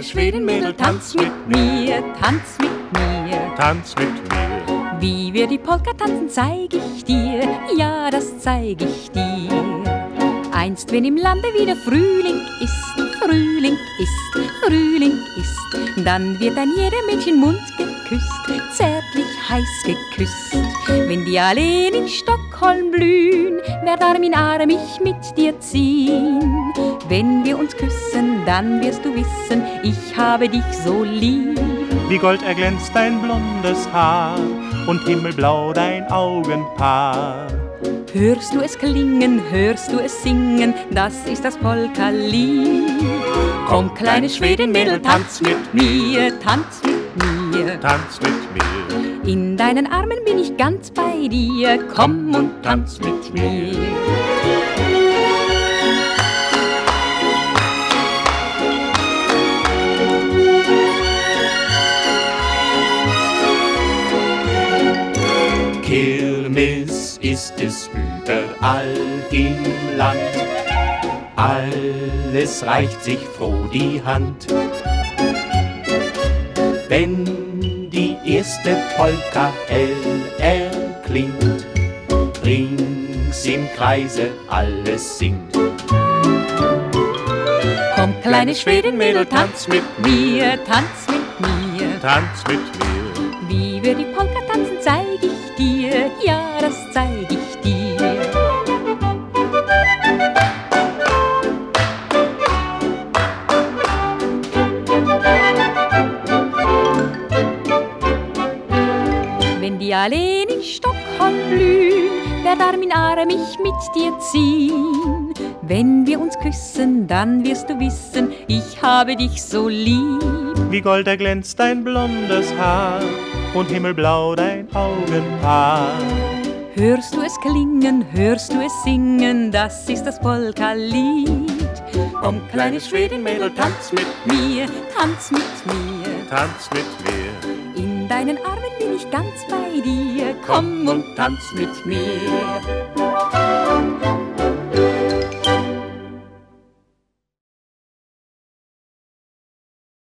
kleines Schwedenmädel, tanz mit mir, tanz mit mir, tanz mit mir. Wie wir die Polka tanzen, zeig ich dir, ja, das zeig ich dir. Einst, wenn im Lande wieder Frühling ist, Frühling ist, Frühling ist, dann wird ein jeder Mädchen Mund geküsst, zärtlich heiß geküsst. Wenn die Alleen in Stockholm blühen, werd Arm in Arm ich mit dir ziehen. Wenn wir uns küssen, dann wirst du wissen, ich habe dich so lieb. Wie Gold erglänzt dein blondes Haar und himmelblau dein Augenpaar. Hörst du es klingen, hörst du es singen, das ist das Polka-Lied. Komm, kleines Schwedenmädel, tanz mit mir, tanz mit mir, tanz mit mir. In deinen Armen bin ich ganz bei dir, komm und tanz mit mir. Kirmes ist es überall im Land, alles reicht sich froh die Hand. Wenn die erste Polka hell erklingt, rings im Kreise alles singt. Komm, kleines Schwedenmädel, tanz mit mir, tanz mit mir, tanz mit mir. Wie wir die Polka tanzen, zeig ich dir, ja, das zeig ich dir. Wenn die Alleen in Stockholm blühen, werd Arm in Arm ich mit dir ziehen. Wenn wir uns küssen, dann wirst du wissen, ich habe dich so lieb. Wie Gold erglänzt dein blondes Haar und himmelblau dein Augenpaar. Hörst du es klingen, hörst du es singen, das ist das Polka-Lied. Komm, kleines Schwedenmädel, tanz mit mir, tanz mit mir, tanz mit mir. In deinen Armen bin ich ganz bei dir, komm und tanz mit mir.